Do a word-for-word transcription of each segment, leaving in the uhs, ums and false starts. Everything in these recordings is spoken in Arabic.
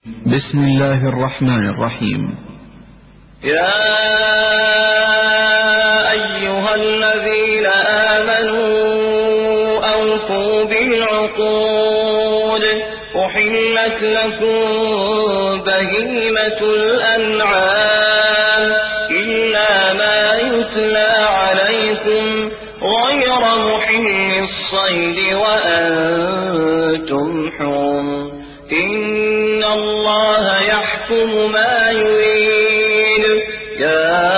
بسم الله الرحمن الرحيم. يا أيها الذين آمنوا أوفوا بالعقود أحلت لكم بهيمة الأنعام إلا ما يتلى عليكم غير محل الصيد وأنتم حرم إن الله يحكم ما يريد. يا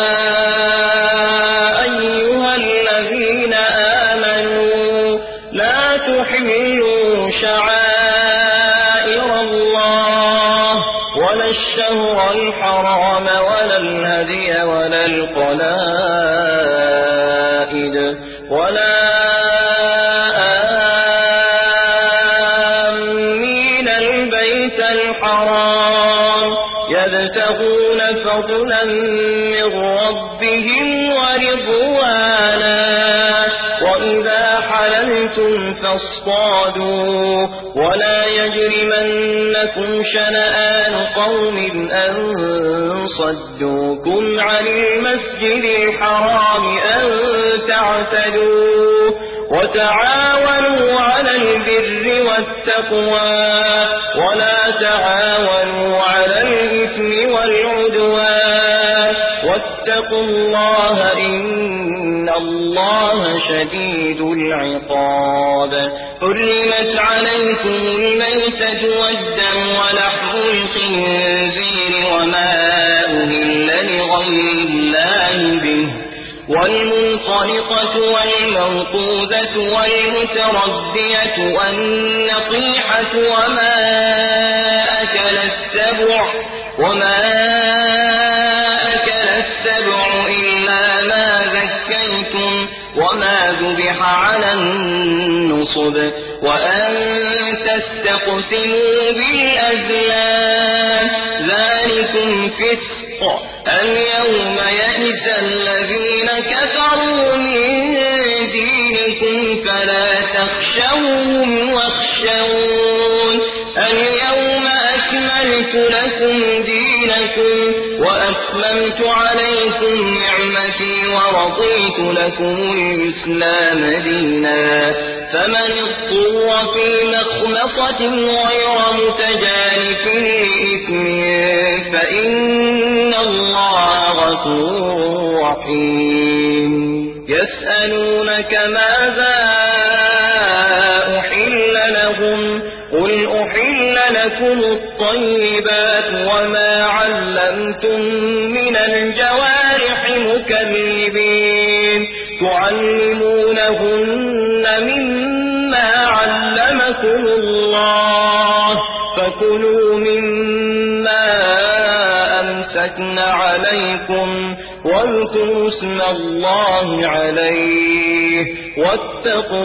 أيها الذين آمنوا لا تحلوا شعائر الله ولا الشهر الحرام ولا الهدي ولا القلائد ولا يبتغون فضلا من ربهم ورضوانا وإذا حللتم فاصطادوا ولا يجرمنكم شنآن قوم أن صدوكم عن المسجد الحرام أن تعتدوا وتعاونوا على البر والتقوى ولا تعاونوا على الإثم والعدوان واتقوا الله إن الله شديد العقاب. حرمت عليكم الميتة والدم ولحم الخنزير وما أهل لغير الله به والمنخنقة والموقوذة والمتردية والنطيحة وما أكل السبع وما أكل السبع إلا ما ذكيتم وما ذبح على النصب وأن تستقسموا بالأزلام ذلكم فسق. اليوم يئس الذين كفروا من دينكم فلا تخشوهم واخشون اليوم أكملت لكم دينكم وأتممت عليكم نعمتي ورضيت لكم الإسلام دينا فمن اضطر في مخمصة غير متجانف لإثم فإن الله غفور رحيم. يسألونك ماذا أحل لهم قل أحل لكم الطيبات وما علمتم من الجوارح مكذبين تعلمونهن مما علمكم الله فكلوا مما أمسكن عليكم واذكروا اسم الله عليه واتقوا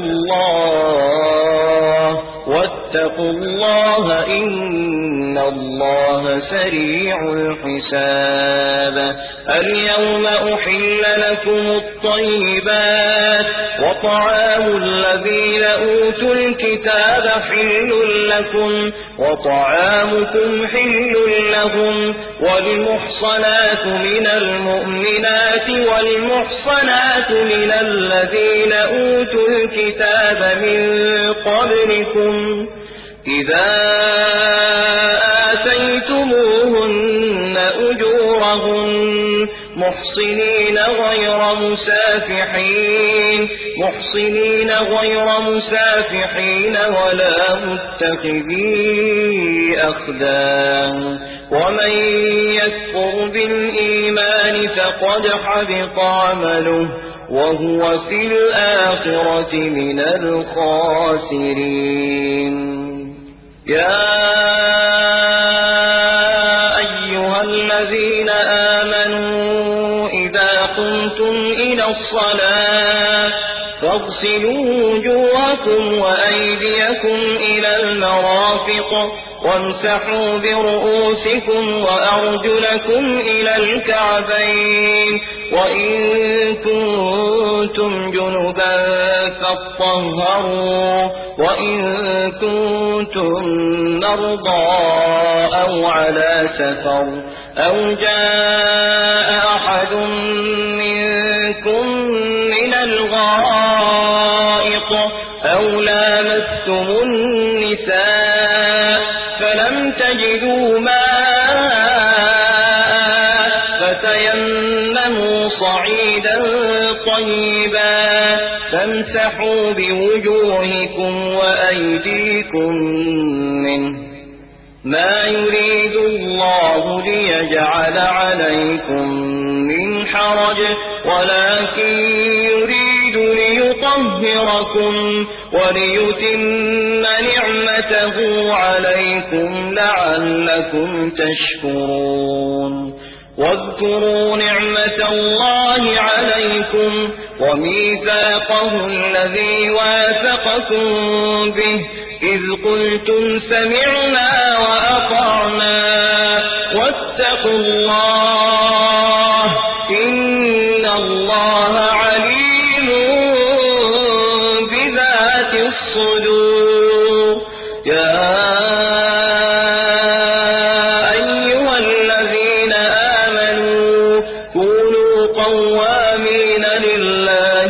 الله واتقوا الله إن الله سريع الحساب. اليوم أحل لكم الطيبات وطعام الذين أوتوا الكتاب حل لكم وطعامكم حل لهم والمحصنات من المؤمنات والمحصنات من الذين أوتوا الكتاب من قبلكم إذا آتيتموهن أجورهن محصنين غير مسافحين محصنين غير مسافحين ولا متخذي أخدان ومن يكفر بالإيمان فقد حبط عمله وهو في الآخرة من الخاسرين. يا أيها الذين آمنوا إذا قمتم إلى الصلاة فاغسلوا وجوهكم وأيديكم إلى المرافق وامسحوا برؤوسكم وأرجلكم إلى الكعبين وإن كنتم جنبا فاطهروا وإن كنتم مرضى على سفر أو جاء أحد منكم من الغائط أو لامستم النساء فلم تجدوا ماء فتيمموا صعيدا طيبا فامسحوا بوجوهكم وأيديكم منه ما يريد الله ليجعل عليكم من حرج ولكن يريد ليطهركم وليتم نعمته عليكم لعلكم تشكرون واذكروا نعمة الله عليكم وميثاقه الذي واثقكم به إذ قلتم سمعنا وأطعنا واتقوا الله إن الله عليم بذات الصدور يا أيها الذين آمنوا كونوا قوامين لله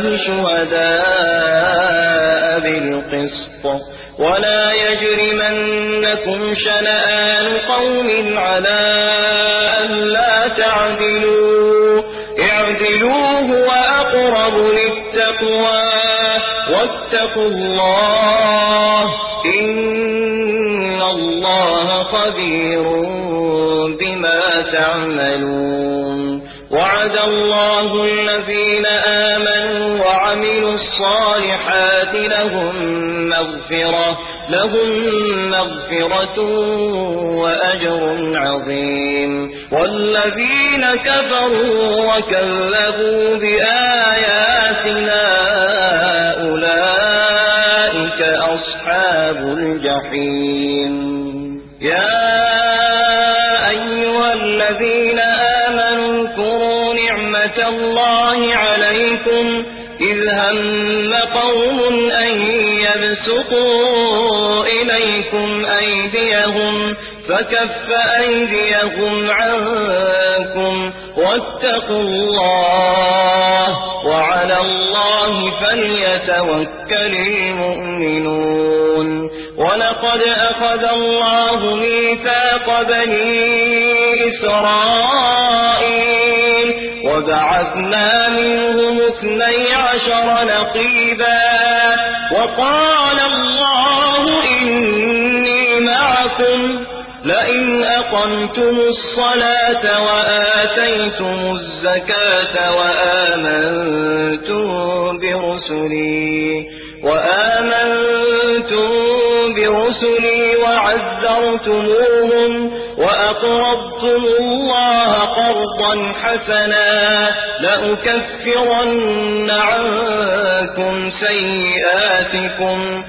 شهداء بالقسط ولا يجرمنكم شنآن قوم على ألا تعدلوا اعدلوا هو أقرب للتقوى واتقوا الله إن الله خبير بما تعملون وعد الله الذين آمنوا وعملوا الصالحات لهم مغفرة لهم مغفرة وأجر عظيم والذين كفروا وكذبوا بآياتنا أولئك أصحاب الجحيم يا أيها الذين آمنوا اذكروا نعمة الله عليكم إذ هم قوم أن يبسطوا إليكم أيديهم فكف أيديهم عنكم واتقوا الله وعلى الله فليتوكل المؤمنون ولقد أخذ الله ميثاق بني إسرائيل وبعثنا منهم اثني عشر نقيبا وقال الله إني معكم لئن أقمتم الصلاة وآتيتم الزكاة وآمنتم برسلي وآمنتم برسلي وعزرتموهم وأقرضتم الله قرضا حسنا لأكفرن عنكم سيئاتكم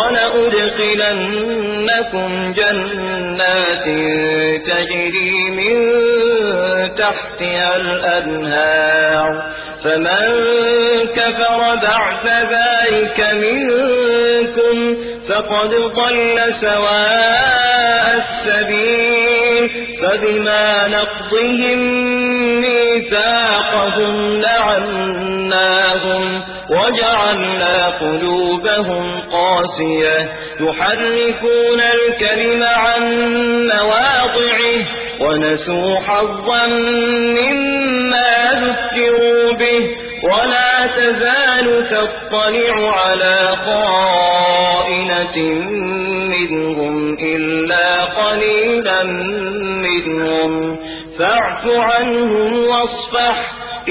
ولأدخلنكم جنات تجري من تحتها الأنهار فمن كفر بعد ذلك منكم فقد ضل سواء السبيل فبما نقضهم ميثاقهم لعناهم وجعلنا قلوبهم قاسية يحرفون الكلم عن مواضعه ونسوا حظا مما ذكروا به ولا تزال تطلع على خائنة منهم إلا قليلا منهم فاعف عنهم واصفح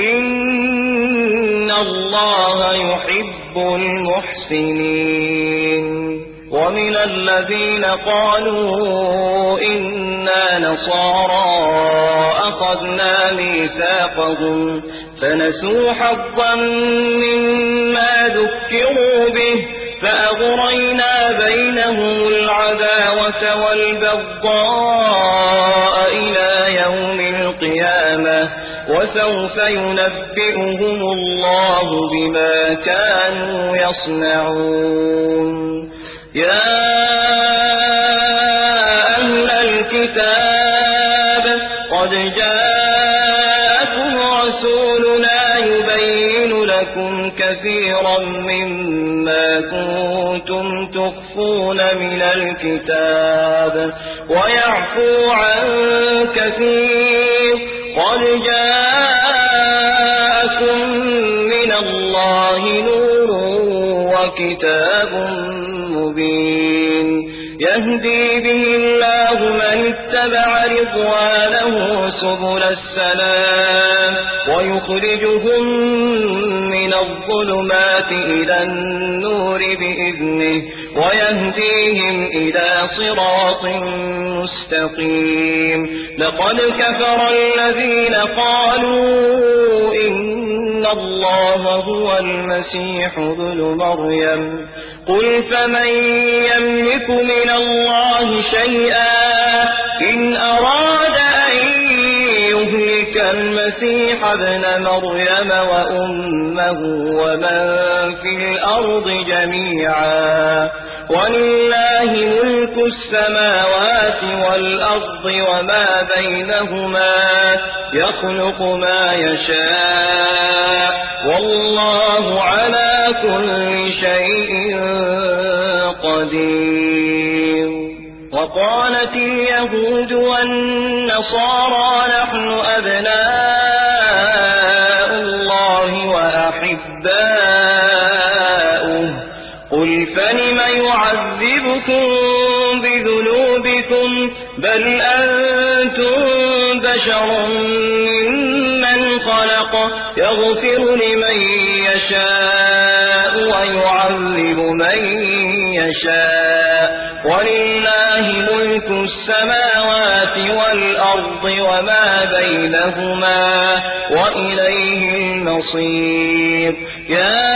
إن الله يحب المحسنين ومن الذين قالوا إنا نصارى أخذنا ميثاقهم فنسوا حظا مما ذكروا به فأغرينا بينهم العداوة والبغضاء إلى يوم القيامة وسوف ينبئهم الله بما كانوا يصنعون يا أهل الكتاب الكتاب قد جاءكم رسولنا يبين لكم كثيرا مما كنتم تخفون من الكتاب ويعفو عن كثير قد جاءكم من الله نور وكتاب مبين يهدي به الله من اتبع رضوانه سبل السلام ويخرجهم من الظلمات إلى النور بإذنه ويهديهم إلى صراط مستقيم لقد كفر الذين قالوا إن الله هو المسيح ابن مريم قل فمن يملك من الله شيئا إن أراد أن يهلك المسيح ابن مريم وأمه ومن في الأرض جميعا ولله ملك السماوات والأرض وما بينهما يخلق ما يشاء والله على كل شيء قدير وقالت اليهود والنصارى نحن أبناء الله وأحباؤه قل فلم يعذبكم بذنوبكم بل أنتم بشر ممن خلق يغفر لمن يشاء ويعذب من يشاء ولله ملك السماوات والأرض وما بينهما وإليه المصير يا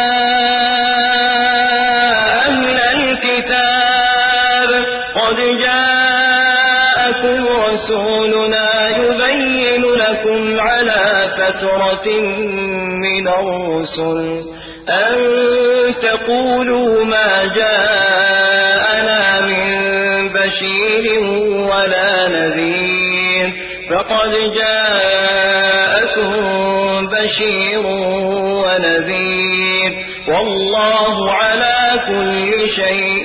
أهل الكتاب قد جاءكم رسولنا يبين لكم على فترة من الرسل أن تقولوا ما جاءنا من بشير ولا نذير فقد جاءكم بشير ونذير والله على كل شيء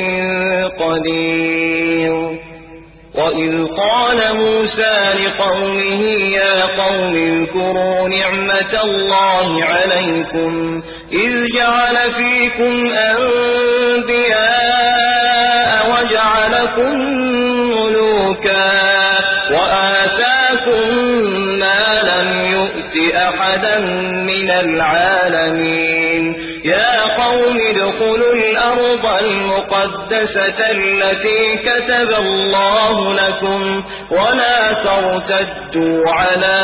قدير وإذ قال موسى لقومه يا قوم اذكروا نعمة الله عليكم إذ جعل فيكم أنبياء وجعلكم ملوكا وآتاكم ما لم يؤت أحدا من العالمين يا قوم ادخلوا الأرض المقدسة التي كتب الله لكم ولا ترتدوا على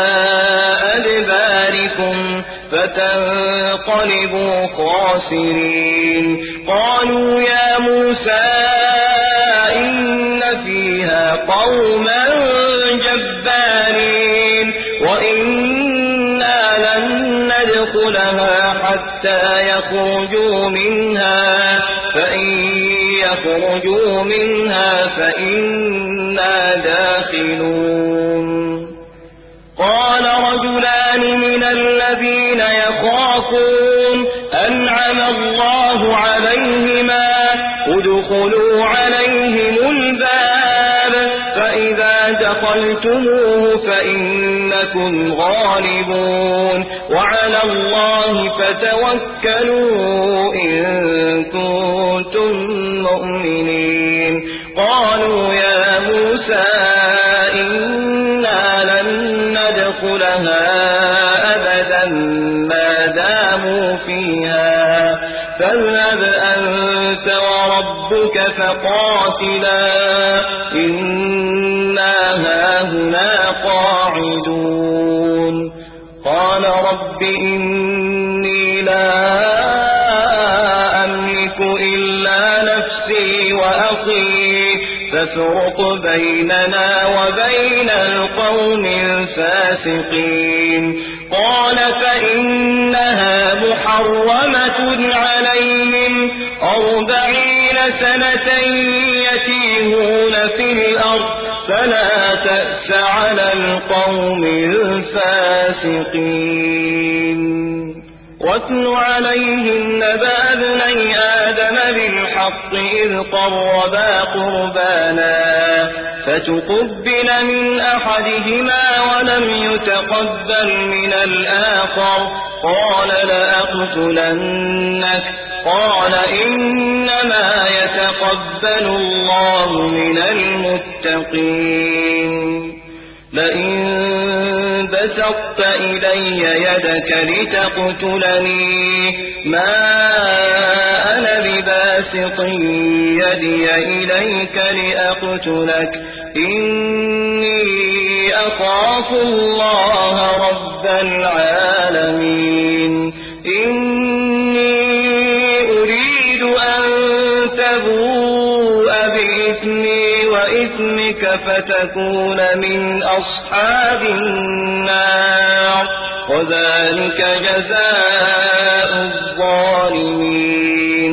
أدباركم فتنقلبوا خاسرين قالوا يا موسى إن فيها قوما جبارين وإنا لن ندخلها حتى يخرجوا منها فإن يخرجوا منها فإنا داخلون قال رجلان من الذين يخافون أنعم الله عليهما ادخلوا عليهم الباب فإذا دخلتموه فإنكم غالبون وعلى الله فتوكلوا إن كنتم مؤمنين قالوا يا موسى إنا لن ندخلها أبدا ما داموا فيها فاذهب أنت وربك فقاتلا إنا هاهنا قاعدون قال رب إني لا أملك إلا نفسي وأخي فافرق بيننا وبين القوم الفاسقين قال فإنها محرمة عليهم أربعين سنة يتيهون في الأرض فلا تأس على القوم الفاسقين واتل عليهم نبأ ابني آدم بالحق إذ قربا قربانا فتقبل من أحدهما ولم يتقبل من الآخر قال لأقتلنك قال إنما يتقبل الله من المتقين لئن بسطت إلي يدك لتقتلني ما أنا بباسط يدي إليك لأقتلك إني أخاف الله رب العالمين إني أريد أن تبوء بإثمي وإثمك فتكون من أصحاب النار وذلك جزاء الظالمين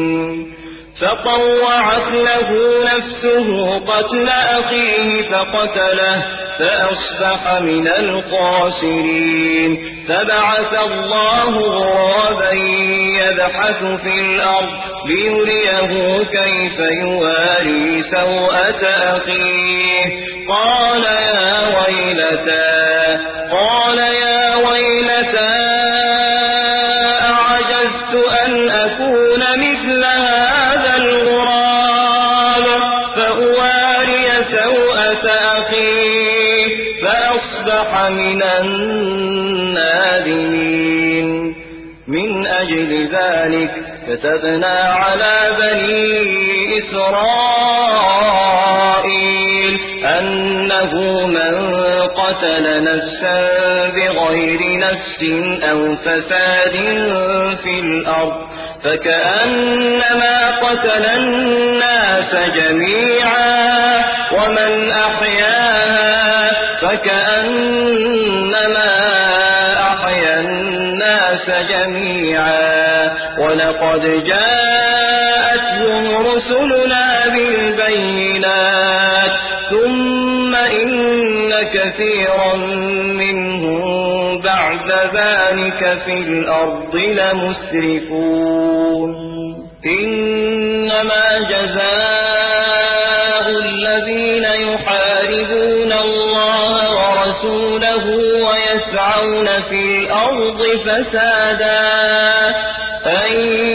فطوعت له نفسه قتل أخيه فقتله فأصبح من الخاسرين فبعث الله غرابا يبحث في الأرض ليريه كيف يواري سوءة أخيه قال يا ويلتى قال يا ويلتى أعجزت أن أكون مثل هذا الغراب فأواري سوءة أخيه فأصبح من النادمين من أجل ذلك كتبنا على بني إسرائيل أنه من قتل نفسا بغير نفس أو فساد في الأرض فكأنما قتل الناس جميعا ومن أحياها فكأنما أحيا الناس جميعا ولقد جاءتهم رسلنا بالبينات ثم إن كثيرا منهم بعد ذلك في الأرض لمسرفون إنما جزاء الذين يحاربون الله ورسوله ويسعون في الأرض فسادا أن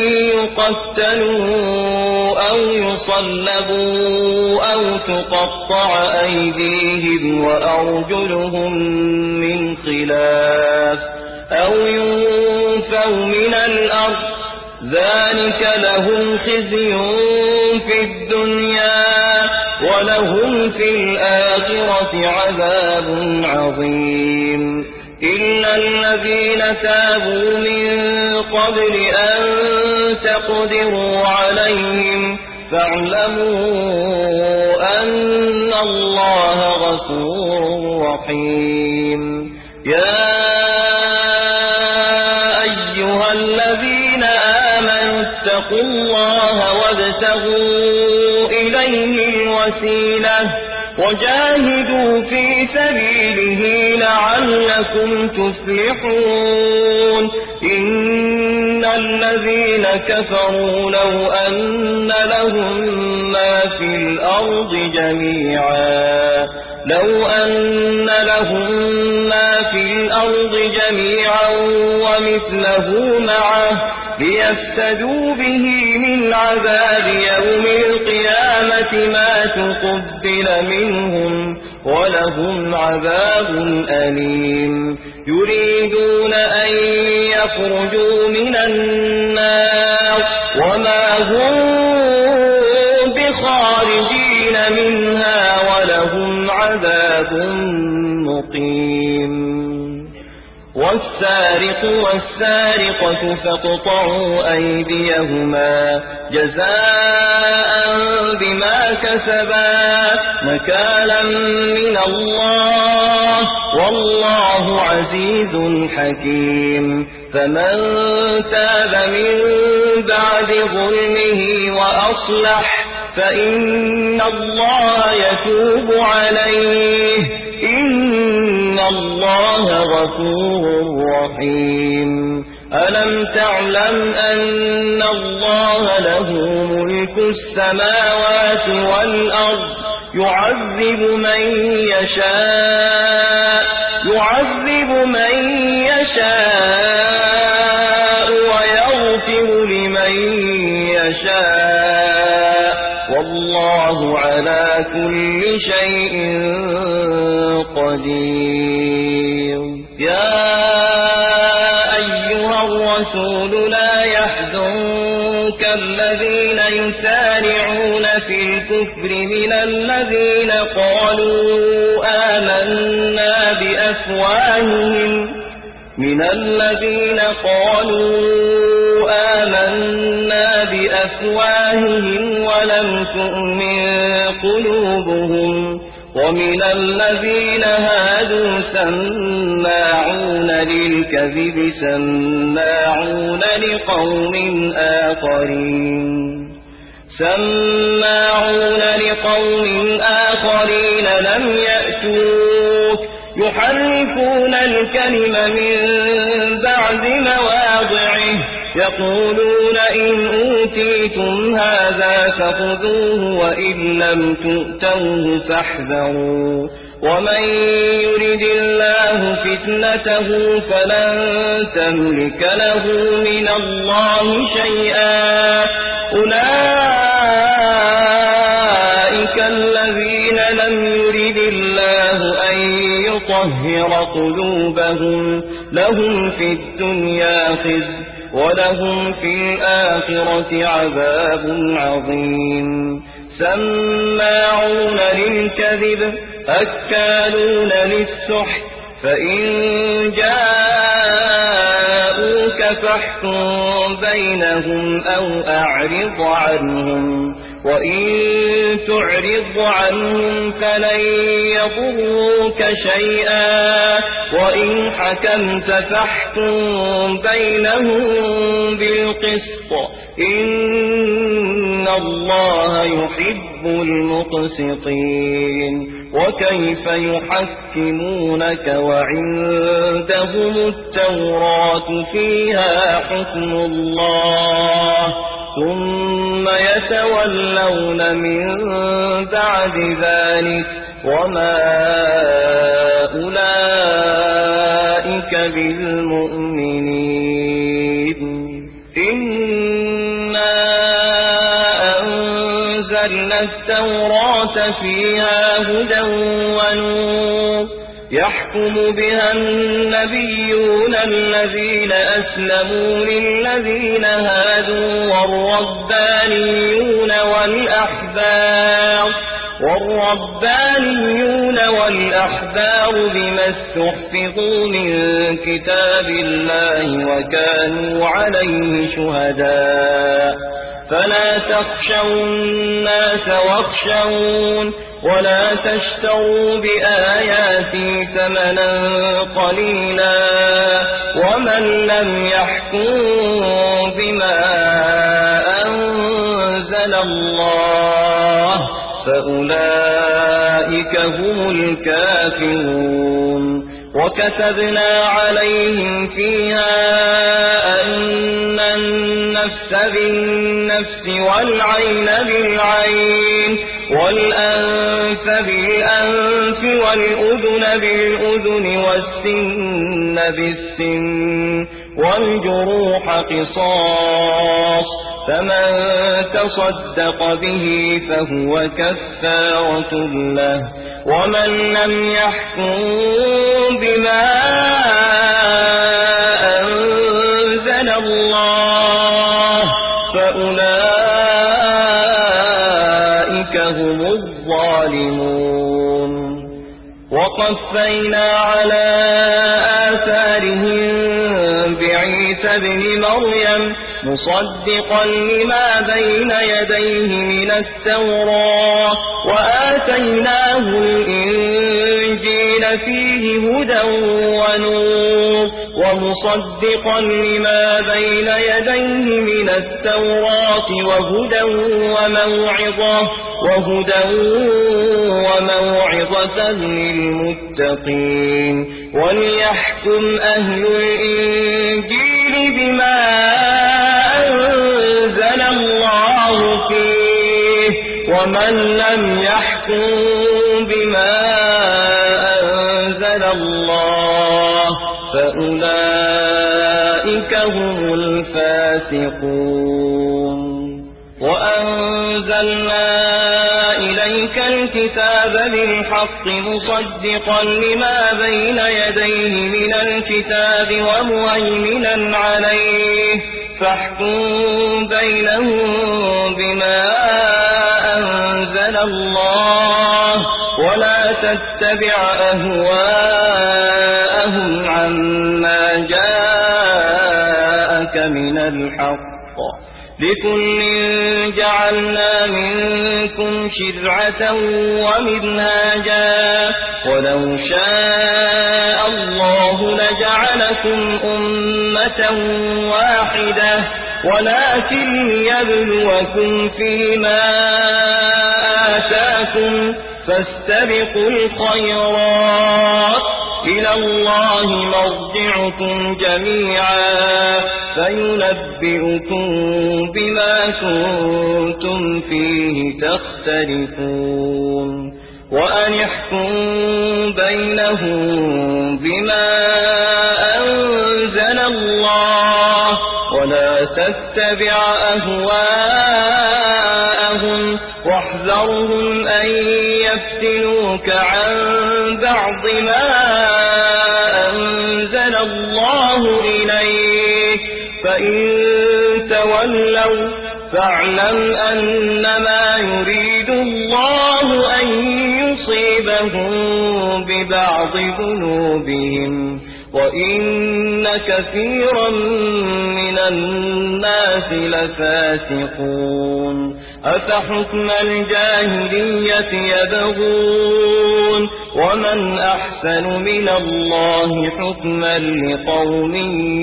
يقتلوا أو يصلبوا أو تقطع أيديهم وأرجلهم من خلاف أو ينفوا من الأرض ذلك لهم خزي في الدنيا ولهم في الآخرة عذاب عظيم إلا الذين تابوا من قبل أن تقدروا عليهم فاعلموا أن الله غفور رحيم يا أيها الذين آمنوا اتقوا الله وابتغوا إليه الوسيلة وجاهدوا في سبيله لعلكم تفلحون إن الذين كفروا لو أن لهم ما في الأرض جميعا لو أن لهم ما في الأرض جميعا ومثله معه ليفتدوا به من عذاب يوم القيامة ما تقبل منهم ولهم عذاب أليم يريدون أن يخرجوا من النار وما هم بخارجين منها ولهم عذاب مقيم والسارق والسارقة فاقطعوا أيديهما جزاء بما كسبا نكالا من الله والله عزيز حكيم فمن تاب من بعد ظلمه وأصلح فإن الله يتوب عليه إن الله غفور رحيم ألم تعلم أن الله له ملك السماوات والأرض يعذب من يشاء يعذب من يشاء ويغفر لمن يشاء والله على كل شيء قدير يا أيها الرسول لا يحزنك الذين يسارعون في الكفر من الذين قالوا آمنا بأفواههم من الذين قالوا آمنا بأفواههم ولم تؤمن قلوبهم ومن الذين هادوا سماعون للكذب سماعون لقوم آخرين سماعون لقوم آخرين لم يأتوك يحرفون الكلم من بعد مواضعه يقولون إن أوتيتم هذا فخذوه وإن لم تؤتوه فاحذروا ومن يرد الله فتنته فلن تملك له من الله شيئا أولئك الذين لم يرد الله أن يطهر قلوبهم لهم في الدنيا خزي ولهم في الآخرة عذاب عظيم سماعون للكذب أكالون للسحت فإن جاءوك فاحكم بينهم أو أعرض عنهم وإن تعرض عنهم فلن يضروك شيئا وإن حكمت فاحكم بينهم بالقسط إن الله يحب المقسطين وكيف يحكمونك وعندهم التوراة فيها حكم الله ثم يتولون من بعد ذلك وما أولئك بالمؤمنين إنا أنزلنا التوراة فيها هدى ونور يحكم بها النبيون الذين أسلموا للذين هادوا والربانيون والأحبار والربانيون والأحبار بما استحفظوا من كتاب الله وكانوا عليه شهداء فلا تخشوا الناس واخشون ولا تشتروا بآياتي ثمنا قليلا ومن لم يحكم بما أنزل الله فأولئك هم الكافرون وكتبنا عليهم فيها أن النفس بالنفس والعين بالعين والأنف بالأنف والأذن بالأذن والسن بالسن والجروح قصاص فمن تصدق به فهو كفارة له ومن لم يحكم بما أنزل الله فأولئك هم الظالمون وقفينا على آثارهم بعيسى ابن مريم مصدقا لما بين يديه من التوراة وآتيناه الإنجيل فيه هدى ونور ومصدقا لما بين يديه من التوراة وهدى وموعظة وهدى وموعظة للمتقين وليحكم أهل الإنجيل بما أنزل الله فيه ومن لم يحكم بما أنزل الله فأولئك هم الفاسقون وأنزلنا إليك الكتاب بالحق مصدقا لما بين يديه من الكتاب ومهيمنا عليه فاحكم بينهم بما أنزل الله ولا تتبع أهواءهم عما جاءك من الحق لكل جعلنا منكم شرعة ومنهاجا ولو شاء الله لجعلكم أمة واحدة ولكن ليبلوكم فيما آتاكم فاستبقوا الخيرات إلى الله مرجعكم جميعا فينبئكم بما كنتم فيه تختلفون وأن يحكم بينهم بما أنزل الله ولا تتبع أهواءهم واحذرهم أن يفتنوك عن بعض ما أنزل الله إليك فإن تولوا فاعلم أنما يريد الله أن يصيبهم ببعض ذنوبهم وإن كثيرا من الناس لفاسقون أفحكم الجاهلية يبغون ومن أحسن من الله حكما لقوم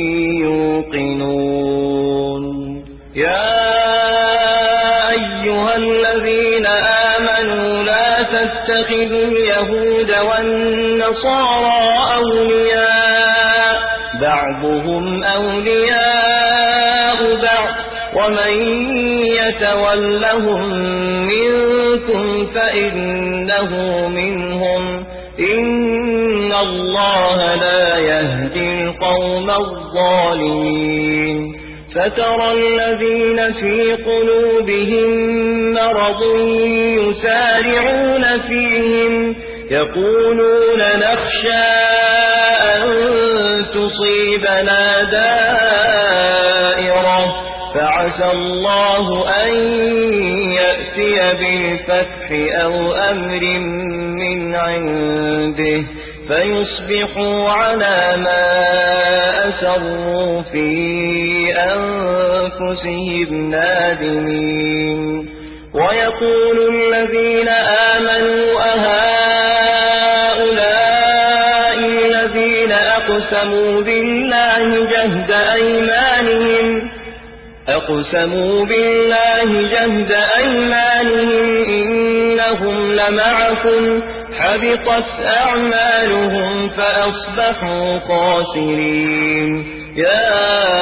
يوقنون يا أيها الذين آمنوا لا تتخذوا اليهود والنصارى أولياء بعضهم أولياء بعض ومن يتولهم منكم فإنه منهم إن الله لا يهدي القوم الظالمين فترى الذين في قلوبهم مرض يسارعون فيهم يقولون نخشى أن تصيبنا دائرة فعسى الله أن يأتي بالفتح أو أمر من عنده فيصبحوا على ما أسروا في أنفسهم نادمين ويقول الذين آمنوا أهؤلاء الذين أقسموا بالله جهد أيمانهم أقسموا بالله جهد أيمانهم إنهم لمعكم حبطت أعمالهم فأصبحوا خاسرين يا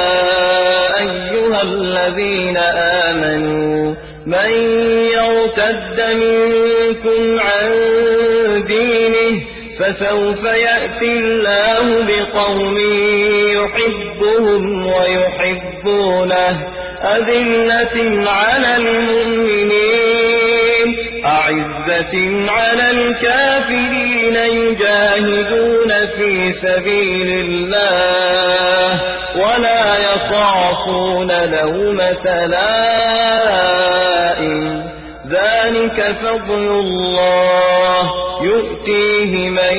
أيها الذين آمنوا من يرتد منكم عن دينه فسوف يأتي الله بقوم يحبهم ويحبونه أذلة على المؤمنين أعزة على الكافرين يجاهدون في سبيل الله ولا يخافون لومة لائم ذلك فضل الله يؤتيه من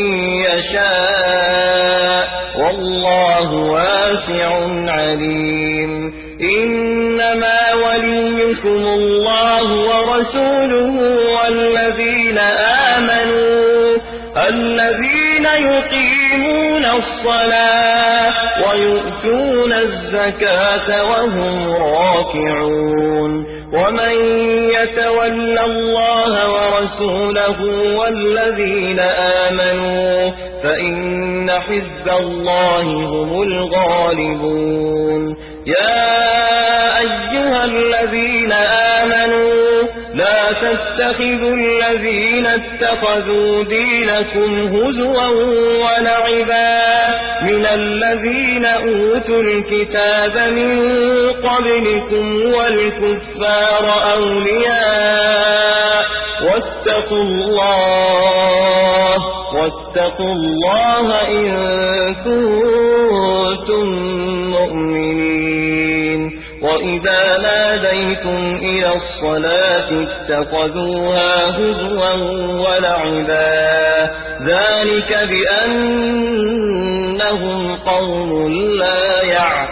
يشاء والله واسع عليم إنما وليكم الله ورسوله والذين آمنوا الذين الذين يقيمون الصلاة ويؤتون الزكاة وهم راكعون ومن يتول الله ورسوله والذين آمنوا فإن حزب الله هم الغالبون يا أيها الذين آمنوا لا تتخذوا الذين اتخذوا دينكم هزوا ولعبا من الذين أوتوا الكتاب من قبلكم والكفار أولياء واتقوا الله واتقوا الله إن كنتم مؤمنين وإذا ناديتم إلى الصلاة اتخذوها هزوا ولعبا ذلك بأنهم قوم لا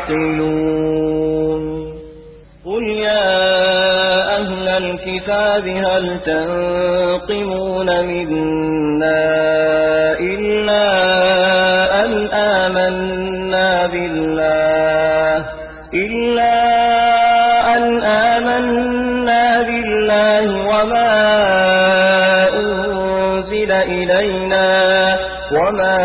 يعقلون قل يا أهل الكتاب هل تنقمون منا إلا أن آمنا بالله إلا أن آمنا بالله وما أنزل إلينا وما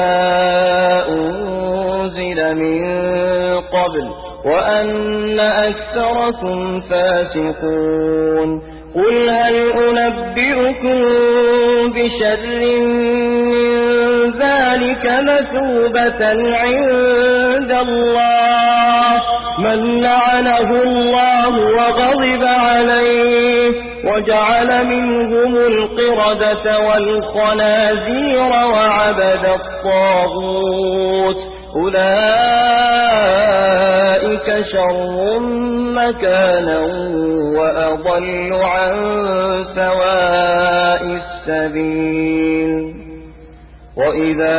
أنزل من قبل وأن أكثركم فاسقون قل هل أنبئكم بشر من ذلك مثوبة عند الله من لعنه الله وغضب عليه وجعل منهم القردة والخنازير وعبد الطاغوت أولئك شر مكانا وأضل عن سواء السبيل وإذا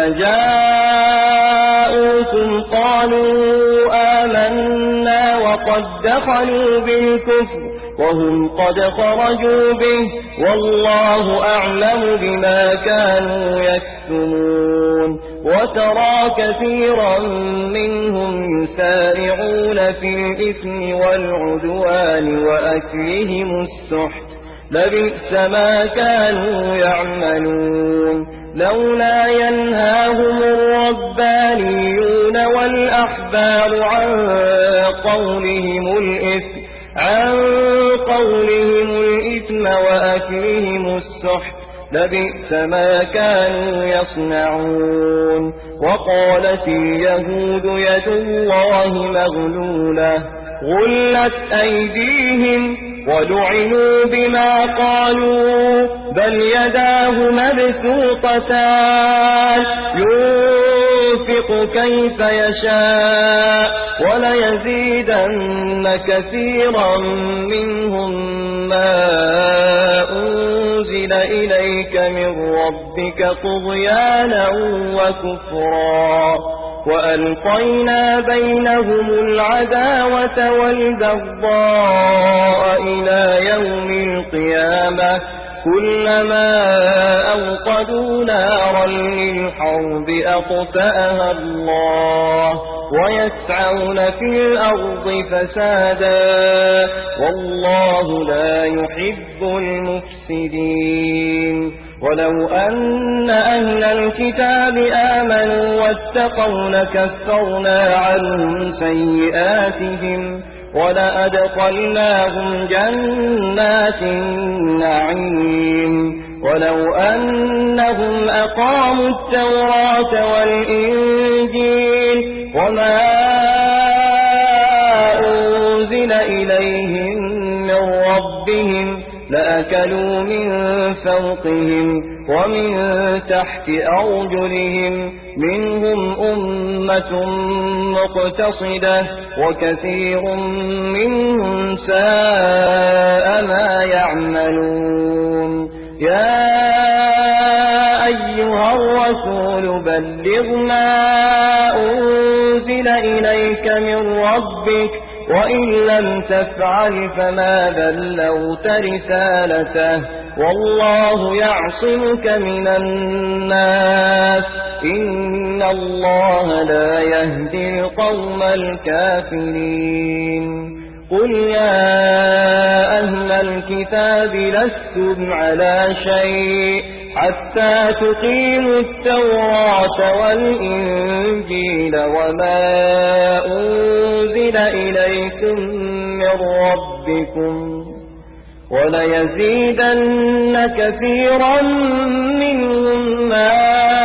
جاءوكم قالوا آمنا وقد دخلوا بالكفر وهم قد خرجوا به والله أعلم بما كانوا يكتمون وترى كثيرا منهم يسارعون في الإثم والعدوان وأكلهم السحت لبئس ما كانوا يعملون لولا ينهاهم الربانيون والأحبار عن قولهم الإثم عن قولهم الإثم وأكلهم السحت لبئس ما كانوا يصنعون وقالت اليهود يد الله مغلولة غلت أيديهم ولعنوا بما قالوا بل يداه مبسوطتان ينفق كيف يشاء وليزيدن كثيرا منهم ما أنزل إليك من ربك طغيانا وكفرا وألقينا بينهم العداوة والبغضاء إلى يوم القيامة كلما أوقدوا نارا للحرب أطفأها الله ويسعون في الأرض فسادا والله لا يحب المفسدين ولو أن أهل الكتاب آمنوا واتقوا لكفرنا عنهم سيئاتهم ولأدخلناهم جنات النعيم ولو أنهم أقاموا التوراة والإنجيل وما أنزل إليهم من ربهم لأكلوا من فوقهم ومن تحت أرجلهم منهم أمة مقتصدة وكثير منهم ساء ما يعملون يا أيها الرسول بلغ ما أنزل إليك من ربك وإن لم تفعل فما بلغت رسالته والله يعصمك من الناس إن الله لا يهدي القوم الكافرين قل يا أهل الكتاب لستم على شيء حتى تقيموا التوراة والإنجيل وما أنزل إليكم من ربكم وليزيدن كثيرا منهم ما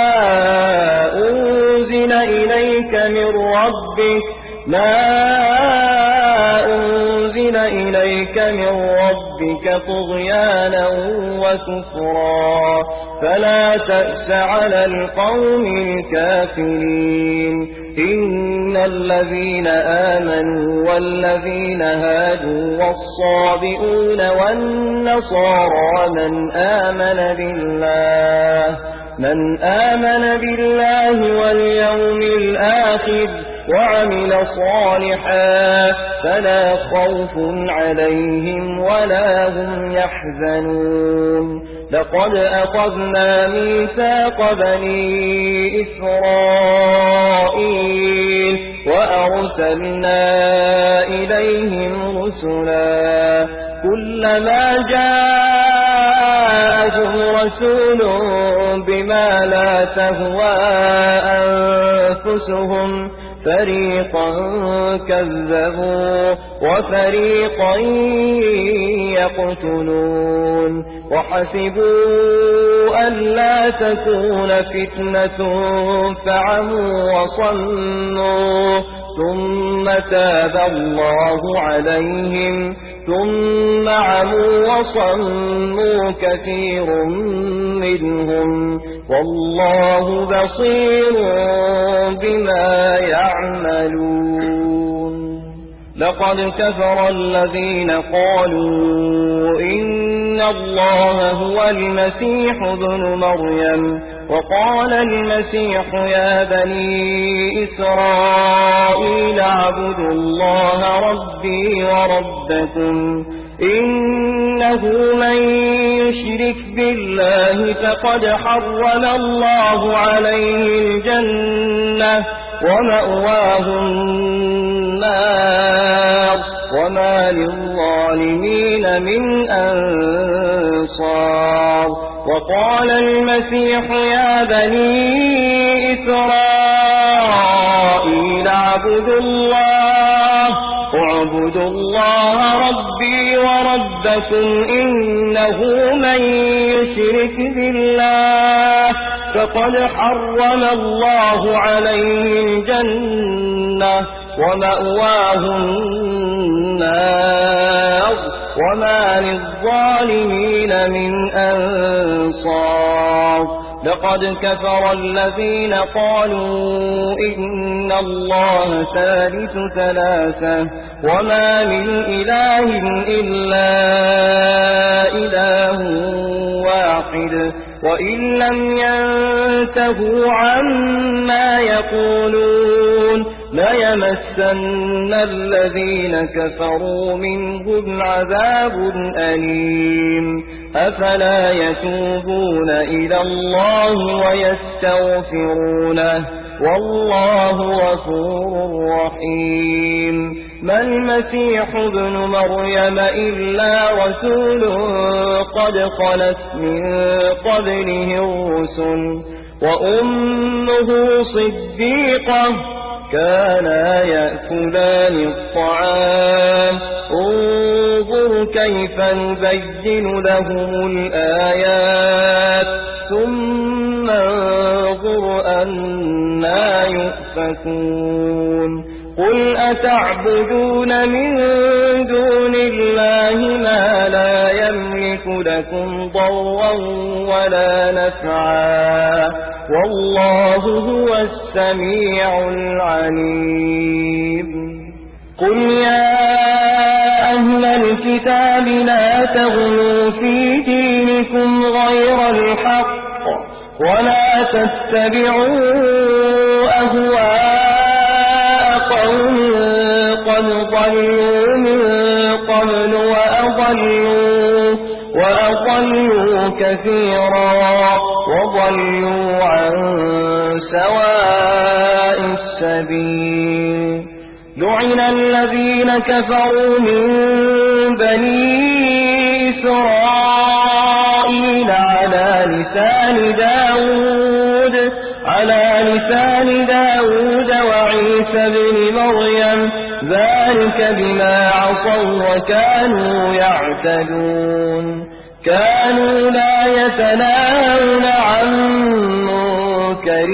أنزل إليك من ربك ما أنزل إليك من ربك طغيانا وكفرا فلا تأس على القوم الكافرين إن الذين آمنوا والذين هادوا والصابئون والنصارى من آمن بالله من آمن بالله واليوم الآخر وعمل صالحا فلا خوف عليهم ولا هم يحزنون لقد أخذنا ميثاق بني إسرائيل وأرسلنا إليهم رسلا كلما جاءهم رسول بما لا تهوى أنفسهم فريقا كذبوا وفريقا يقتلون وحسبوا أن لا تكون فتنة فعموا وصموا ثم تاب الله عليهم ثم عموا وصموا كثير منهم والله بصير بما يعملون لقد كفر الذين قالوا إن الله هو المسيح ابن مريم وقال المسيح يا بني إسرائيل اعبدوا الله ربي وربكم إنه من يشرك بالله فقد حرم الله عليه الجنة ومأواه النار وما للظالمين من أنصار وقال المسيح يا بني إسرائيل اعبدوا الله اعبدوا الله ربي وربكم إنه من يشرك بالله فقد حرم الله عليه الجنة ومأواه النار وما للظالمين من أنصار لقد كفر الذين قالوا إن الله ثالث ثلاثة وما من إله إلا إله واحد وإن لم ينتهوا عما يقولون ليمسن الذين كفروا منهم عذاب أليم أفلا يتوبون إلى الله ويستغفرونه والله غفور رحيم ما المسيح ابن مريم إلا رسول قد خلت من قبله الرسل وأمه صديقة كانا يأكلان الطعام انظر كيف نبين لهم الآيات ثم انظر أنا يؤفكون قل أتعبدون من دون الله ما لا يملك لكم ضرا ولا نفعا والله هو السميع العليم قل يا أهل الكتاب لا تغلوا في دينكم غير الحق ولا تتبعوا أهواء قوم قد ضلوا من قبل وأضلوا وأضلوا كثيرا وضلوا عن سواء السبيل لعن الذين كفروا من بني إسرائيل على لسان داود على لسان داود وعيسى بن مريم ذلك بما عصوا وكانوا يعتدون كانوا لا يتناهون عن منكر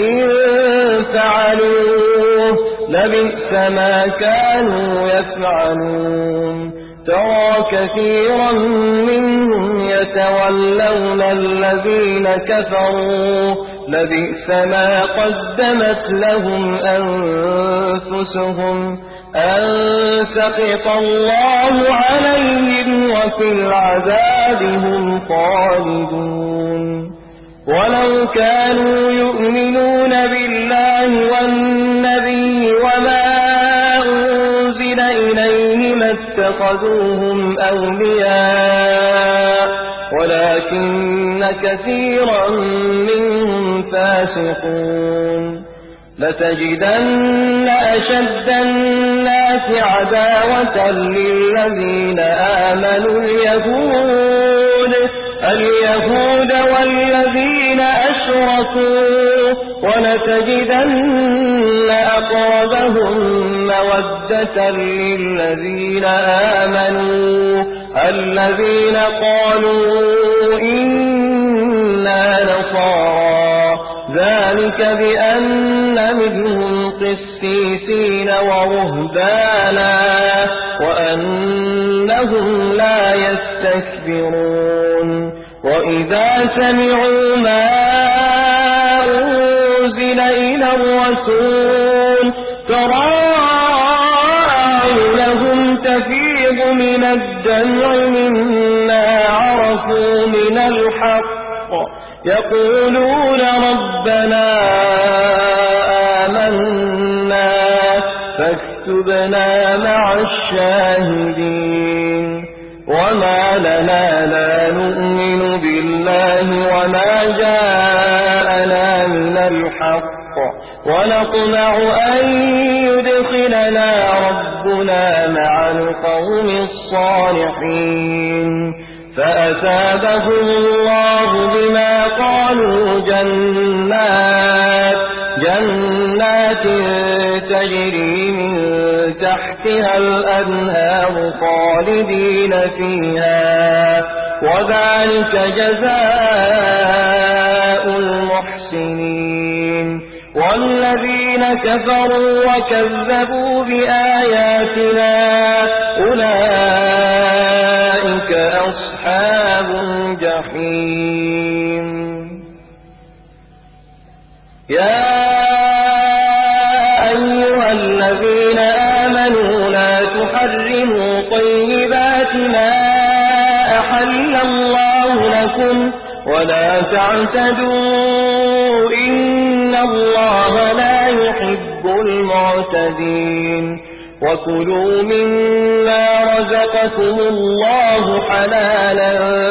فعلوه لبئس ما كانوا يفعلون ترى كثيرا منهم يتولون الذين كفروا لبئس ما قدمت لهم أنفسهم أن سقط الله عليهم وفي العذاب هم خالدون ولو كانوا يؤمنون بالله والنبي وما أنزل إليه ما اتخذوهم أولياء ولكن كثيرا منهم فاسقون لتجدن أشد الناس عداوة للذين آمنوا اليهود اليهود والذين أشركوا ولتجدن أقربهم مودة للذين آمنوا الذين قالوا إنا نصارى ذلك بأن منهم قسيسين ورهبانا وأنهم لا يستكبرون وإذا سمعوا ما أنزل إلى الرسول ترى أعينهم تفيض من الدمع مما عرفوا من الحق يقولون ربنا آمنا فاكتبنا مع الشاهدين وما لنا لا نؤمن بالله وما جاءنا من الحق ونطمع أن يدخلنا ربنا مع القوم الصالحين فأثابهم الله بما قالوا جنات جنات تجري من تحتها الأنهار خالدين فيها وذلك جزاء المحسنين والذين كفروا وكذبوا بآياتنا أولئك أصحاب الجحيم يا أيها الذين آمنوا لا تحرموا طيبات ما أحل الله لكم ولا تعتدوا إن الله لا يحب المعتدين وكلوا مما رزقكم الله حلالا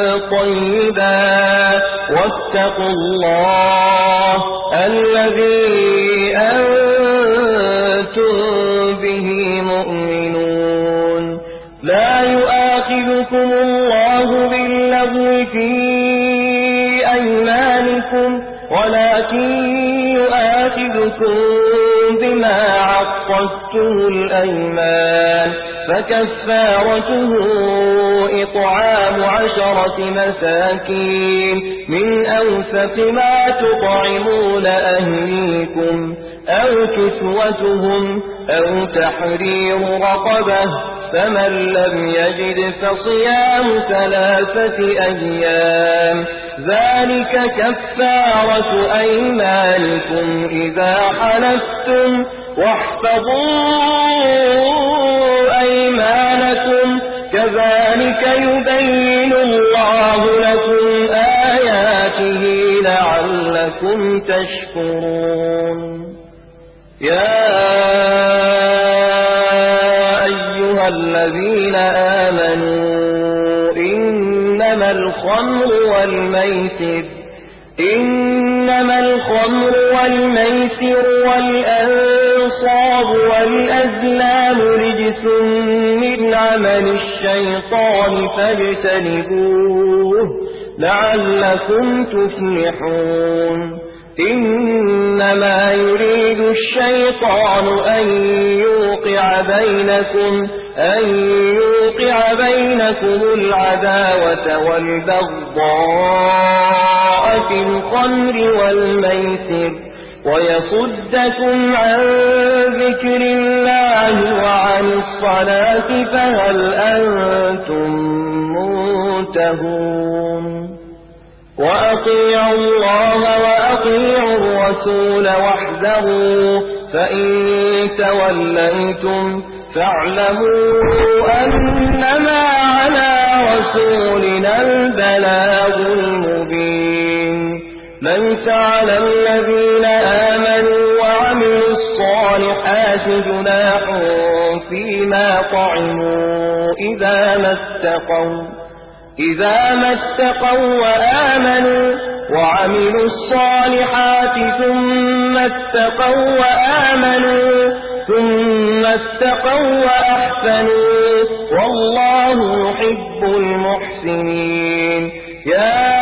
طيبا واتقوا الله الذي أنتم به مؤمنون لا يؤاخذكم الله باللغو في أيمانكم ولكن يؤاخذكم بما عقدتم الأيمان فكفارته إطعام عشرة مساكين من أوسط ما تطعمون أهليكم أو كسوتهم أو تحرير رقبة فمن لم يجد فصيام ثلاثة أيام ذلك كفارة أيمانكم إذا حلفتم واحفظوا أيمانكم كذلك يبين الله لكم آياته لعلكم تشكرون يا أيها الذين آمنوا إنما الخمر والميسر إن الخمر والميسر والأنصاب والأزلام رجس من عمل الشيطان فاجتنبوه لعلكم تفلحون إنما يريد الشيطان أن يوقع بينكم أن يوقع بينكم العداوة والبغضاء في الخمر والميسر ويصدكم عن ذكر الله وعن الصلاة فهل أنتم منتهون وأطيعوا الله وأطيعوا الرسول واحذروا فإن توليتم فاعلموا أنما على رسولنا البلاغ المبين ليس على الذين آمنوا وعملوا الصالحات جناح فيما طعموا إذا ما اتقوا إذا ما اتقوا وآمنوا وعملوا الصالحات ثم اتقوا وآمنوا ثم اتقوا وأحسنوا والله يحب المحسنين يا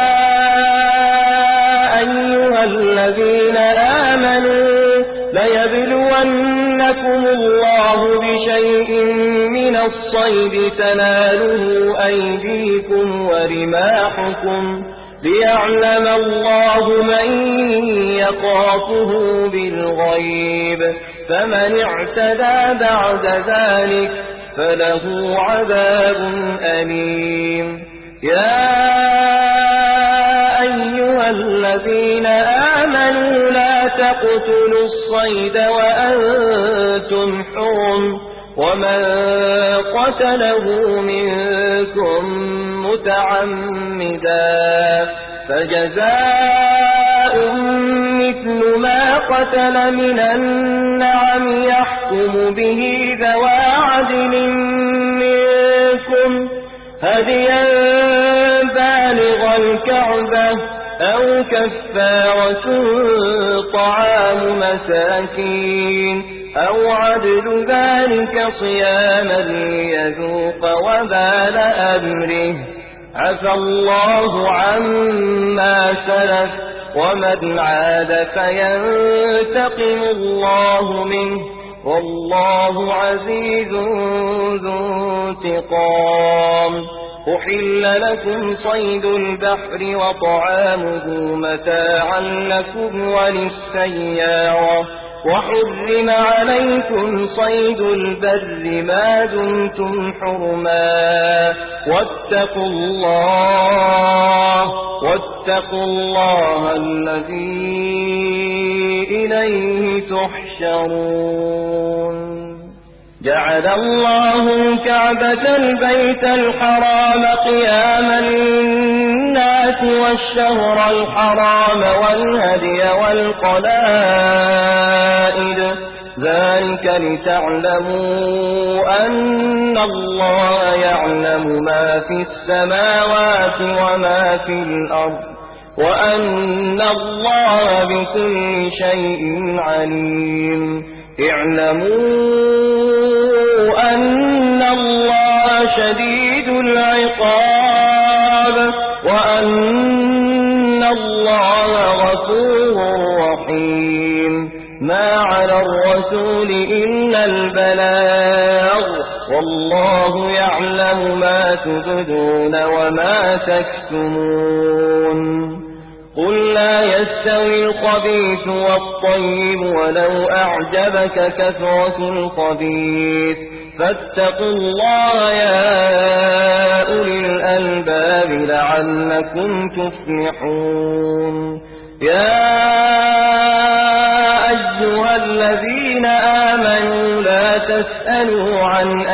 أيها الذين آمنوا ليبلونكم الله بشيء من الصيد تناله أيديكم ورماحكم ليعلم الله من يخافه بالغيب فمن اعتدى بعد ذلك فله عذاب أليم يا أيها الذين آمنوا لا تقتلوا الصيد وأنتم حرم ومن قتله منكم متعمدا فجزاء مثل ما قتل من النعم يحكم به ذوى عدل منكم هديا بالغ الكعبة أو كفارة طعام مساكين أو عدل ذلك صياما ليذوق وبال أمره عفى الله عما سلف ومن عاد فينتقم الله منه والله عزيز ذو انتقام أحل لكم صيد البحر وطعامه متاعا لكم وللسيارة وحرم عليكم صيد البر ما دمتم حرما واتقوا الله واتقوا الله الذي إليه تحشرون جعل الله الكعبة البيت الحرام قياما للناس والشهر الحرام والهدي والقلائد ذلك لتعلموا أن الله يعلم ما في السماوات وما في الأرض وأن الله بكل شيء عليم اعلموا أن الله شديد العقاب وأن الله غفور رحيم ما على الرسول إلا البلاغ والله يعلم ما تبدون وما تكتمون قل لا يستوي الخبيث والطيب ولو أعجبك كثرة الخبيث فاتقوا الله يا أولي الألباب لعلكم تفلحون يا أيها الذين آمنوا لا تسألوا عن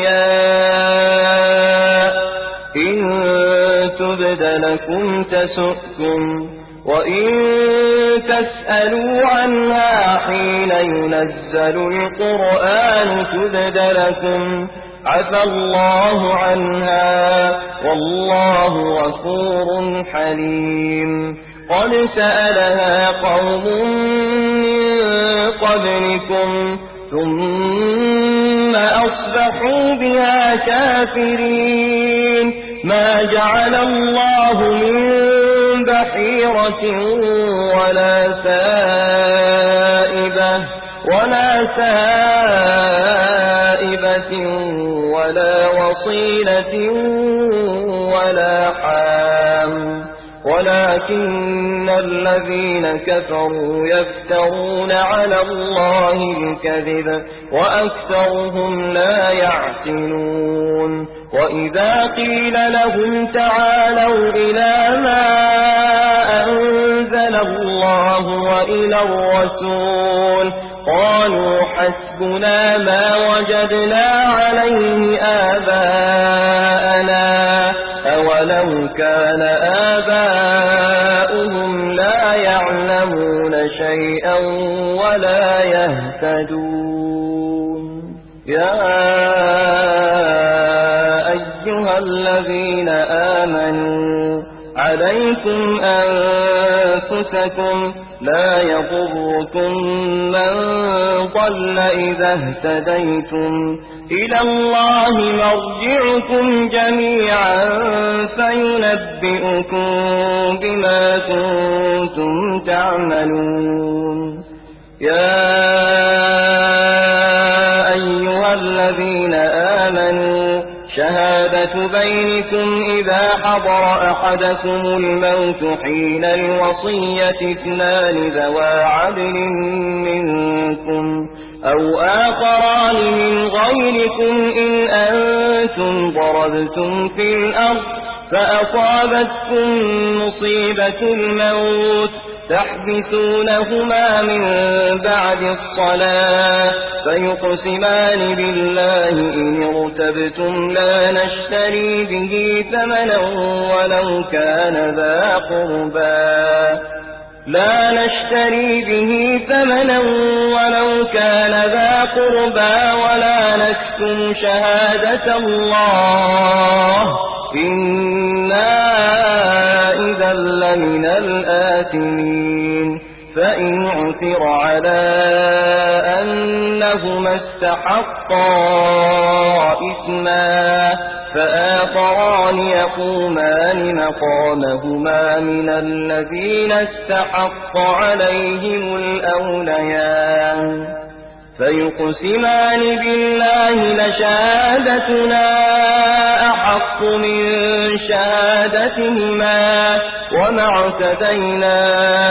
أشياء إن تبد لكم تسؤكم وإن تسألوا عنها حين ينزل القرآن تبد لكم عفى الله عنها والله غفور حليم قد سألها قوم من قبلكم ثم أصبحوا بها كافرين ما جعل الله من بحيرة ولا سائبة ولا سائبة ولا وصيلة ولا حام ولكن الذين كفروا يفترون على الله الكذب وأكثرهم لا يعقلون وإذا قيل لهم تعالوا إلى ما أنزل الله وإلى الرسول قالوا حسبنا ما وجدنا عليه آباءنا أولو كان آباؤهم لا يعلمون شيئا ولا يهتدون يا أيها الذين آمنوا عليكم أنفسكم لا يضركم من ضل إذا اهتديتم إلى الله مرجعكم جميعا فينبئكم بما كنتم تعملون يا أيها الذين آمنوا شهادة بينكم إذا حضر أحدكم الموت حين الوصية اثنان ذوى عدل منكم أو آخران من غيركم إن أنتم ضربتم في الأرض فأصابتكم مصيبة الموت تحبسونهما من بعد الصلاة فيقسمان بالله إن ارتبتم لا نشتري به ثمنا ولو كان ذا قربى لا نشتري به ثمنا ولو كان ذا قربى ولا نكتم شهادة الله إنا إذا لمن الآثمين فإن عثر على أنهما استحقا إثما فآخران يقومان مقامهما من الذين استحق عليهم الأوليان فيقسمان بالله لشهادتنا أحق من شهادتهما وما اعتدينا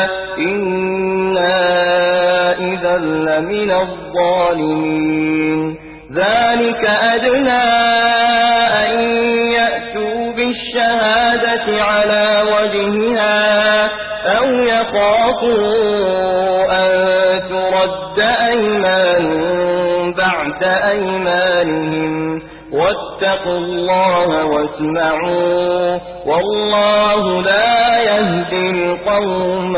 إنا إذا لمن الظالمين ذلك أدنى أن يأتوا بالشهادة على وجهها أو يخافوا أن ترد أيمان بعد أيمانهم واتقوا الله واسمعوا والله لا يهدي القوم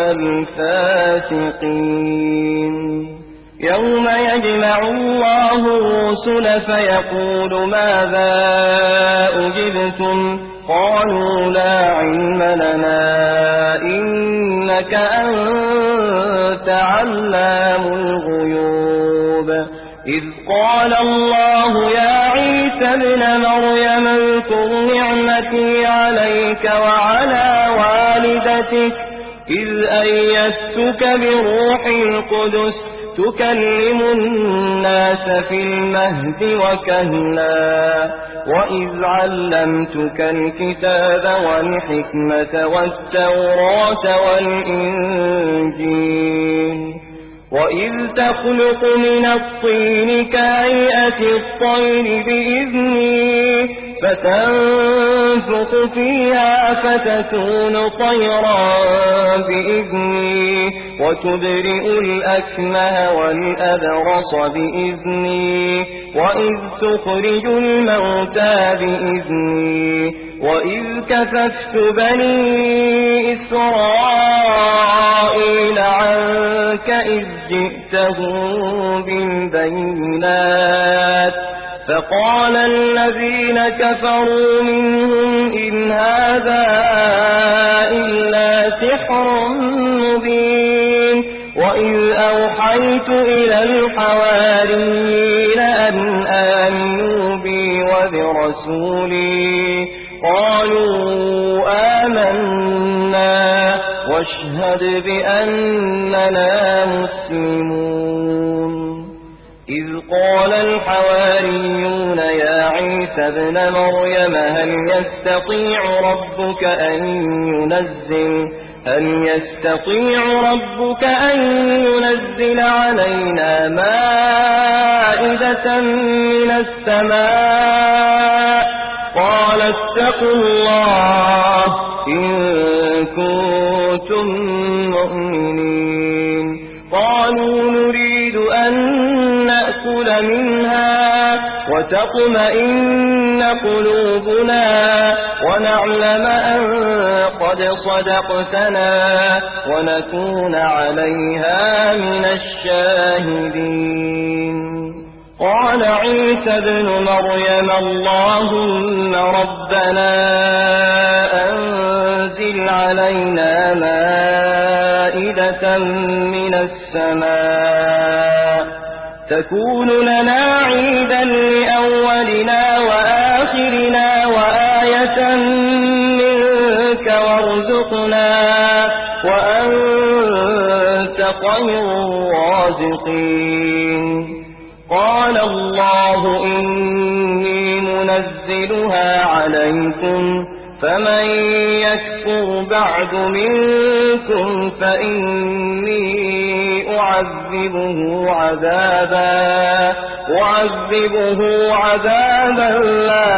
الفاسقين يوم يجمع الله الرسل فيقول ماذا أجبتم قالوا لا علم لنا إنك أنت علام الغيوب إذ قال الله يا عيسى ابن مريم اذكر نعمتي عليك وعلى والدتك إذ أيدتك بروح القدس تكلم الناس في المهد وكهلا وإذ علمتك الكتاب والحكمة والتوراة والإنجيل وإذ تخلق من الطين كهيئة الطير بإذني فتنفخ فيها فتكون طيرا بإذني وتبرئ الأكمه والأبرص بإذني وإذ تخرج الموتى بإذني وإذ كففت بني إسرائيل عنك إذ جئتهم بالبينات فقال الذين كفروا منهم إن هذا إلا سحر مبين وإذ أوحيت إلى الحواريين أن آمنوا بي وبرسولي قالوا آمنا واشهد بأننا مسلمون إذ قال الحواريون يا عيسى ابن مريم هل يستطيع ربك أن ينزل هل يستطيع ربك أن ينزل علينا مائدة من السماء قال اتقوا الله إن كنتم مؤمنين قالوا نريد أن نأكل منها وتطمئن قلوبنا ونعلم أن قد صدقتنا ونكون عليها من الشاهدين قال عيسى ابن مريم اللهم ربنا أنزل علينا مائدة من السماء تكون لنا عيدا لأولنا وآخرنا وآية منك وارزقنا وأنت خير الرازقين قال الله إني منزلها عليكم فمن يكفر بعد منكم فإني أعذبه عذابا أعذبه عذابا لا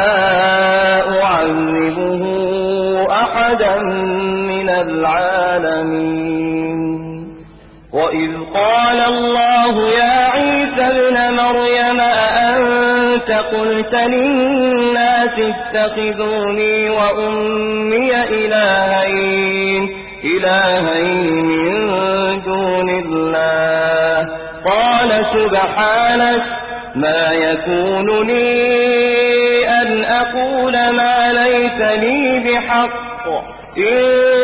أعذبه أحدا من العالمين وإذ قال الله يا عيسى ابن مريم أأنت قلت للناس اتخذوني وأمي إلهين إلهين من دون الله قال سبحانك ما يكون لي أن أقول ما ليس لي بحق إن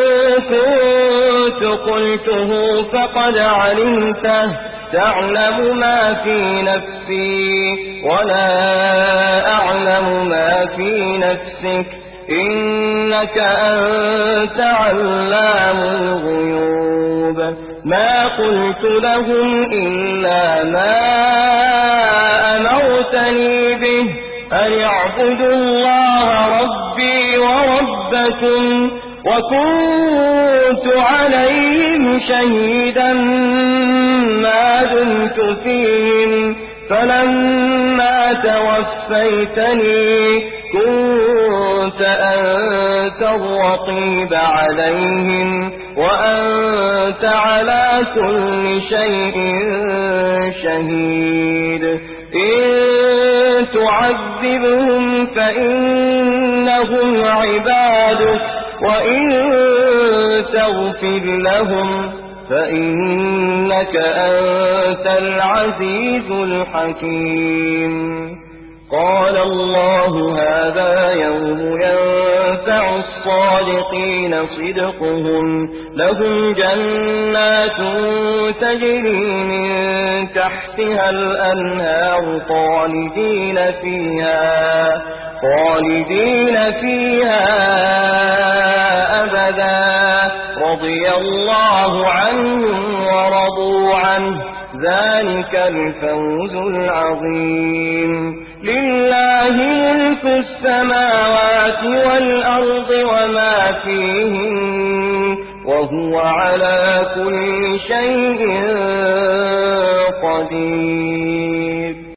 كنت قلته فقد علمته تعلم ما في نفسي ولا أعلم ما في نفسك إنك أنت علام الغيوب ما قلت لهم إلا ما أمرتني به أن اعبدوا الله ربي وربكم وكنت عليهم شهيدا ما دمت فيهم فلما توفيتني كنت أنت الرقيب عليهم وأنت على كل شيء شهيد إن تعذبهم فإنهم عبادك وإن تغفر لهم فإنك أنت العزيز الحكيم قال الله هذا يوم ينفع الصادقين صدقهم لهم جنات تجري من تحتها الأنهار خالدين فيها خالدين فيها أبدا رضي الله عنهم ورضوا عنه ذلك الفوز العظيم لله ملك السماوات والأرض وما فيهن وهو على كل شيء قدير